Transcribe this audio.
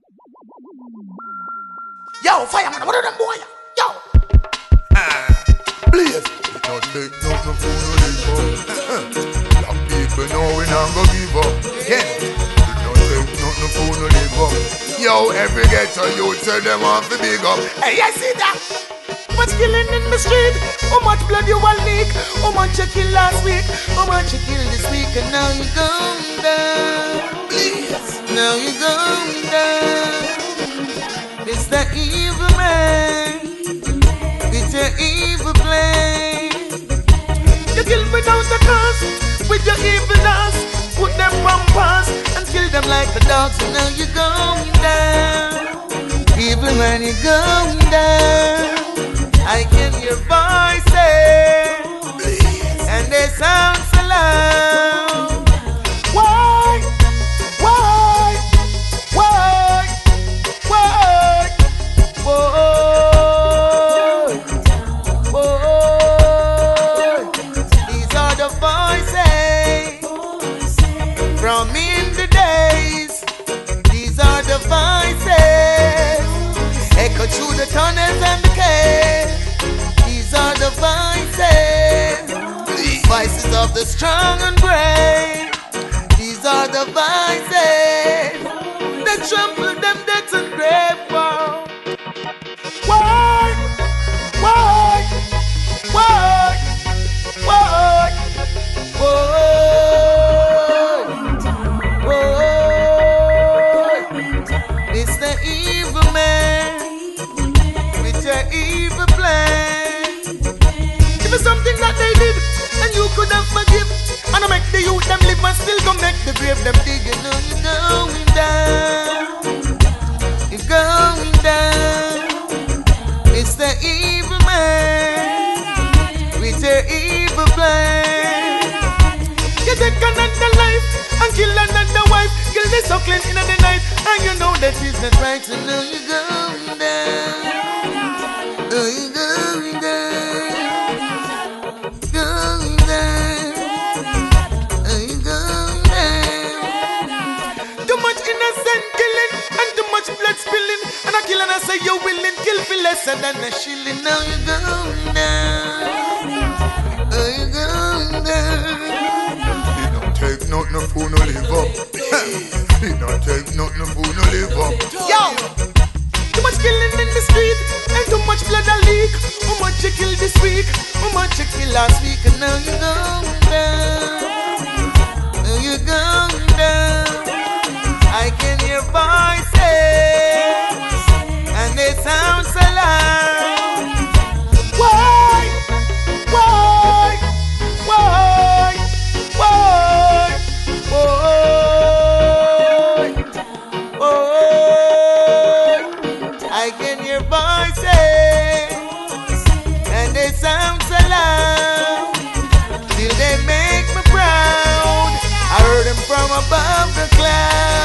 Yo, fireman, what are them boy? Yo! Blaze! It don't take nothing for no live up. Black people know we not go give up. Yeah. It don't take nothing for no live up. Yo, every ghetto youth say them want to big up. Hey, I see that! Much killing in the street, how much blood you will leak, how much you killed last week, how much you killed this week, and now you're going down. Please. Now you're going down. It's the evil man with your evil plan. You kill without a cause with your evilness. Put them on pass and kill them like the dogs. And now you're going down. Evil man, you're going down. I can hear voices and they sound so loud. Why? Why? Why? Why? Why? Why? These are the voices from in the days. These are the voices echo through the tunnels and the caves. These are the voices, voices of the strong and brave. These are the voices that trample them death and grave. Why? Why? Why? Why? Why? It's the evil man with your evil plan. If it's something that they did and you could have forgive, and I make the youth them live and still go make the grave them dig. You know you're going down. You're going down. It's the evil man with your evil plan. You take another life and kill another wife. Kill the suckling in the night, and you know that is not right. So now you're going down. Oh, you're going down. Going down. Oh, you're going down. Too much innocent killing and too much blood spilling. And I kill and I say you're willing. Kill for lesser than a shilling. Now you're going down. Oh, you're going down. It don't take nothing for no live up. It don't take nothing for no live up. Yo! Too much killing in the street and too much blood a leak. How much you killed this week? How much you killed last week? And now you're going down. Now you're going down. I can hear voices and they sound so loud. Why? Why? Why? Why? Why? Why? I can hear voices and they sound so loud. Till they make me proud. I heard them from above the clouds.